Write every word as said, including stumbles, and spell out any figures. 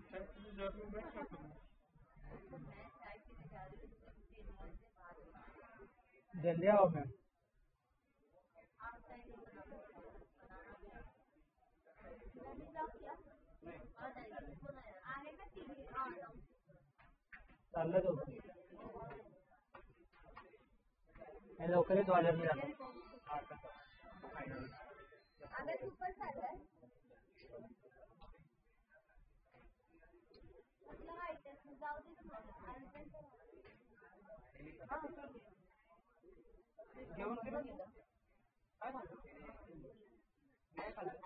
जल्दी आओ मैम। चाललं जाऊ हे लवकर येतो आल्यावर मी जातो. जेवण केलं? काय झालं? काय खाल्लं?